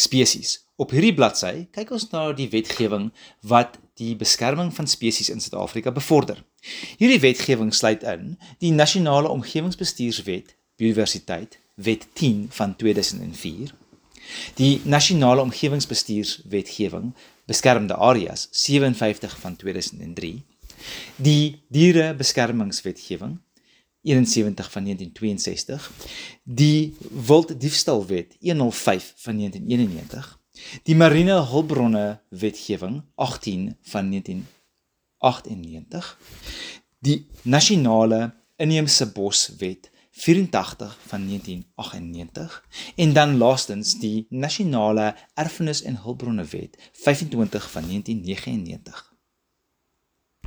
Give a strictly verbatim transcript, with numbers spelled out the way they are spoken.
spesies. Op hierdie bladsy kyk ons na die wetgewing wat die beskerming van spesies in Suid-Afrika bevorder. Hierdie wetgewing sluit in die Nasionale Omgewingsbestuurswet Biodiversiteit, Wet tien van tweeduisend vier, die Nasionale Omgewingsbestuurswetgewing Beskermde Areas vyf ses vyf van tweeduisend drie, die Dierebeskermingswetgewing sewe een van negentien tweeënsestig, die Wilddiefstalwet honderd vyf van negentien eenennegentig, die Mariene Hulpbronne Wetgewing agttien van negentien agtennegentig, die Nasionale Inheemse Boswet vyf vyf van negentien agtennegentig en dan laastens die Nasionale Erfenis- en Hulpbronne Wet vyf vyf van negentien negenennegentig.